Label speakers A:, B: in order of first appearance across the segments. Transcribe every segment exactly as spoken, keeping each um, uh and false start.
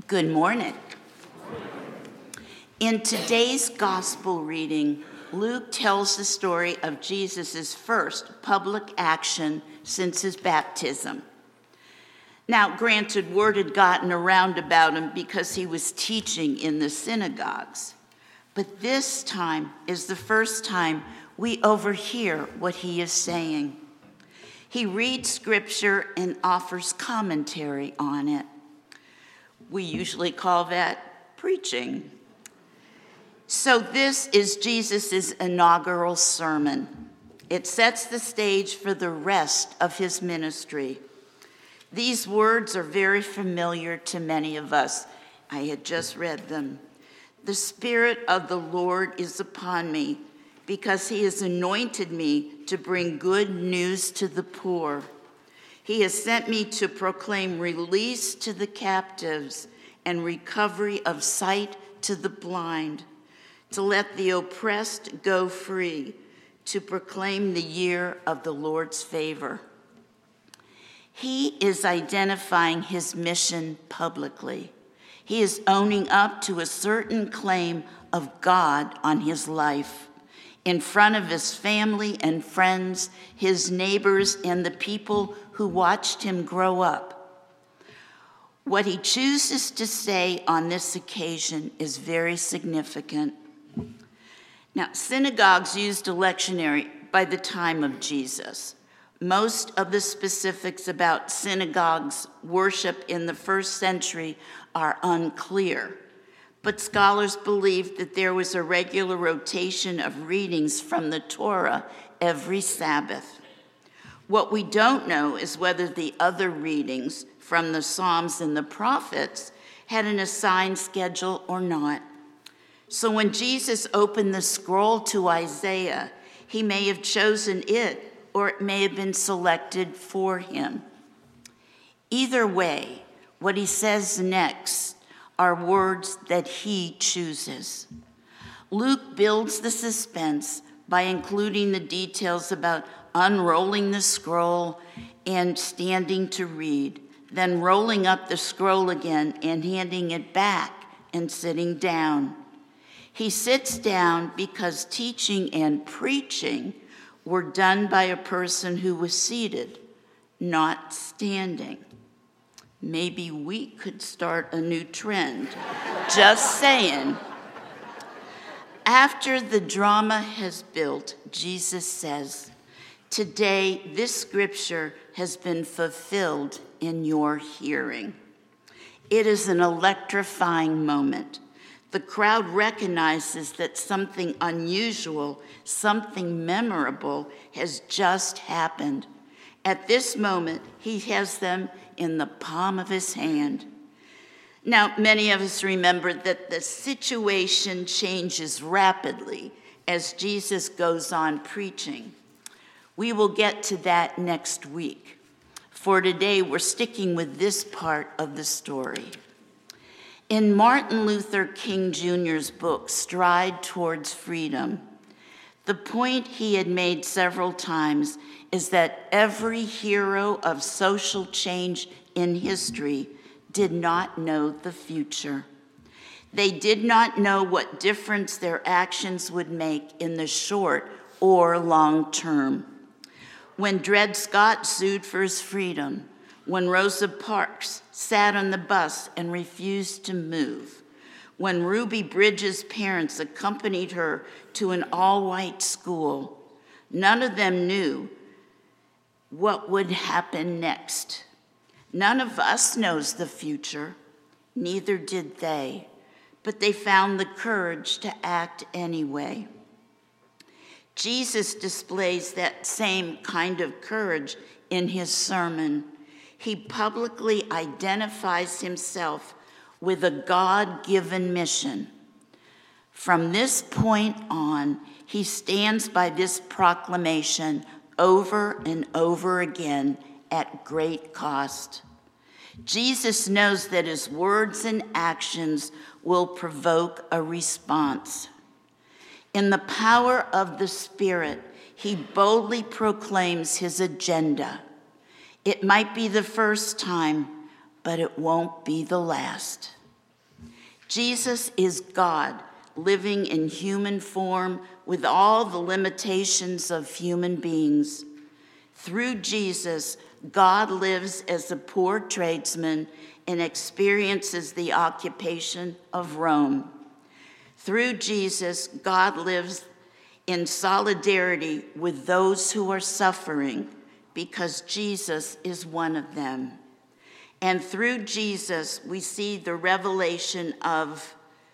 A: Good morning. In today's gospel reading, Luke tells the story of Jesus' first public action since his baptism. Now, granted, word had gotten around about him because he was teaching in the synagogues. But this time is the first time we overhear what he is saying. He reads scripture and offers commentary on it. We usually call that preaching. So this is Jesus' inaugural sermon. It sets the stage for the rest of his ministry. These words are very familiar to many of us. I had just read them. The Spirit of the Lord is upon me, because he has anointed me to bring good news to the poor. He has sent me to proclaim release to the captives and recovery of sight to the blind, to let the oppressed go free, to proclaim the year of the Lord's favor. He is identifying his mission publicly. He is owning up to a certain claim of God on his life in front of his family and friends, his neighbors, and the people who watched him grow up. What he chooses to say on this occasion is very significant. Now, synagogues used a lectionary by the time of Jesus. Most of the specifics about synagogues' worship in the first century are unclear, but scholars believe that there was a regular rotation of readings from the Torah every Sabbath. What we don't know is whether the other readings from the Psalms and the prophets had an assigned schedule or not. So when Jesus opened the scroll to Isaiah, he may have chosen it, or it may have been selected for him. Either way, what he says next are words that he chooses. Luke builds the suspense by including the details about unrolling the scroll and standing to read, then rolling up the scroll again and handing it back and sitting down. He sits down because teaching and preaching were done by a person who was seated, not standing. Maybe we could start a new trend. Just saying. After the drama has built, Jesus says, "Today this scripture has been fulfilled in your hearing." It is an electrifying moment. The crowd recognizes that something unusual, something memorable has just happened. At this moment, he has them in the palm of his hand. Now, many of us remember that the situation changes rapidly as Jesus goes on preaching. We will get to that next week. For today, we're sticking with this part of the story. In Martin Luther King Junior's book, Stride Towards Freedom, the point he had made several times is that every hero of social change in history did not know the future. They did not know what difference their actions would make in the short or long term. When Dred Scott sued for his freedom, when Rosa Parks sat on the bus and refused to move, when Ruby Bridges' parents accompanied her to an all-white school, none of them knew what would happen next. None of us knows the future, neither did they, but they found the courage to act anyway. Jesus displays that same kind of courage in his sermon. He publicly identifies himself with a God-given mission. From this point on, he stands by this proclamation over and over again at great cost. Jesus knows that his words and actions will provoke a response. In the power of the Spirit, he boldly proclaims his agenda. It might be the first time, but it won't be the last. Jesus is God, living in human form with all the limitations of human beings. Through Jesus, God lives as a poor tradesman and experiences the occupation of Rome. Through Jesus, God lives in solidarity with those who are suffering because Jesus is one of them. And through Jesus, we see the revelation of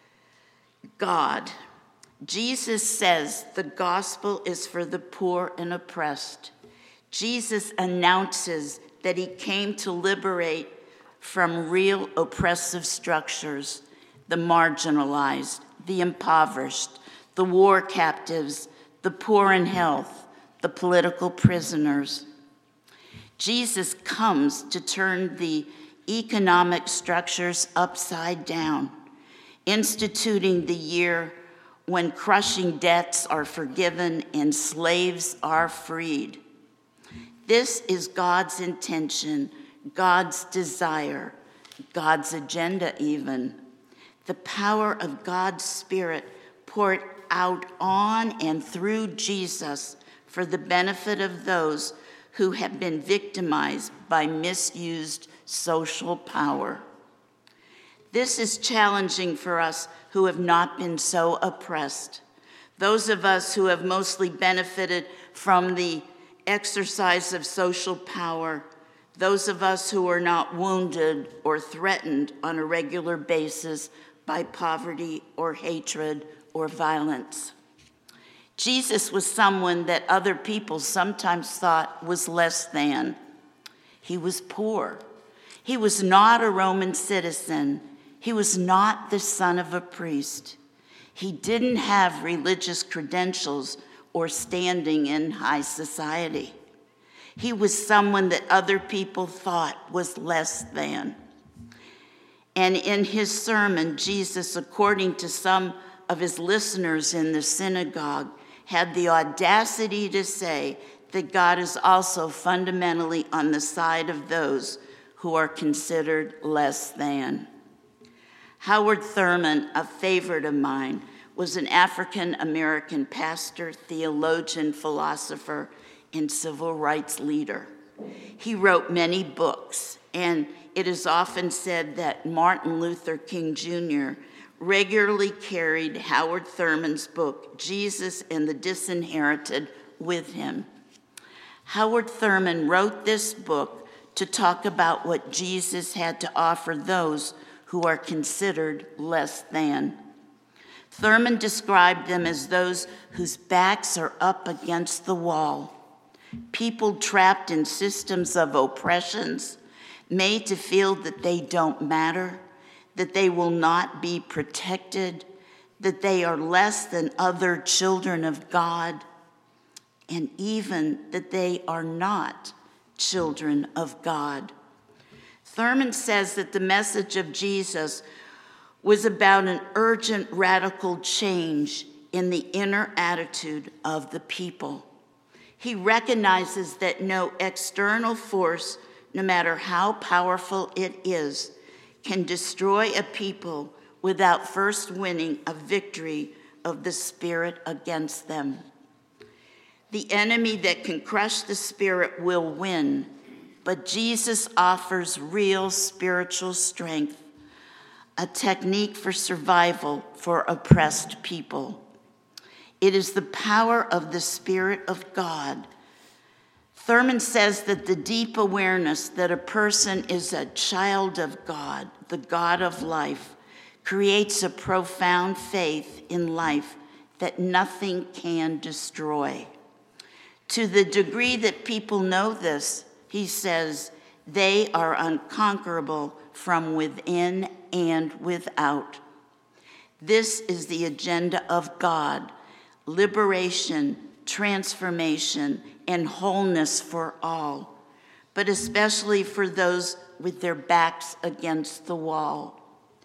A: God. Jesus says the gospel is for the poor and oppressed. Jesus announces that he came to liberate from real oppressive structures, the marginalized, the impoverished, the war captives, the poor in health, the political prisoners. Jesus comes to turn the economic structures upside down, instituting the year when crushing debts are forgiven and slaves are freed. This is God's intention, God's desire, God's agenda even. The power of God's Spirit poured out on and through Jesus for the benefit of those who have been victimized by misused social power. This is challenging for us who have not been so oppressed. Those of us who have mostly benefited from the exercise of social power, those of us who are not wounded or threatened on a regular basis by poverty or hatred or violence. Jesus was someone that other people sometimes thought was less than. He was poor. He was not a Roman citizen. He was not the son of a priest. He didn't have religious credentials or standing in high society. He was someone that other people thought was less than. And in his sermon, Jesus, according to some of his listeners in the synagogue, had the audacity to say that God is also fundamentally on the side of those who are considered less than. Howard Thurman, a favorite of mine, was an African-American pastor, theologian, philosopher, and civil rights leader. He wrote many books, and it is often said that Martin Luther King Junior regularly carried Howard Thurman's book, Jesus and the Disinherited, with him. Howard Thurman wrote this book to talk about what Jesus had to offer those who are considered less than. Thurman described them as those whose backs are up against the wall, people trapped in systems of oppressions, made to feel that they don't matter, that they will not be protected, that they are less than other children of God, and even that they are not children of God. Thurman says that the message of Jesus was about an urgent radical change in the inner attitude of the people. He recognizes that no external force, no matter how powerful it is, can destroy a people without first winning a victory of the Spirit against them. The enemy that can crush the Spirit will win, but Jesus offers real spiritual strength, a technique for survival for oppressed people. It is the power of the Spirit of God. Thurman says that the deep awareness that a person is a child of God, the God of life, creates a profound faith in life that nothing can destroy. To the degree that people know this, he says, they are unconquerable from within and without. This is the agenda of God: liberation, transformation, and wholeness for all, but especially for those with their backs against the wall.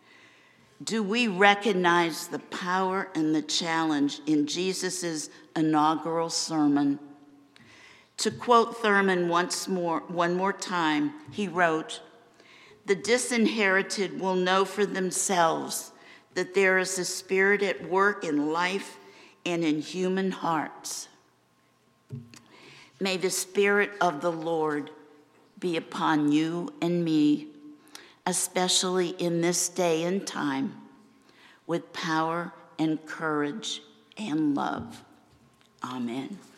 A: Do we recognize the power and the challenge in Jesus' inaugural sermon? To quote Thurman once more, one more time, he wrote, "The disinherited will know for themselves that there is a Spirit at work in life and in human hearts. May the Spirit of the Lord be upon you and me, especially in this day and time, with power and courage and love. Amen.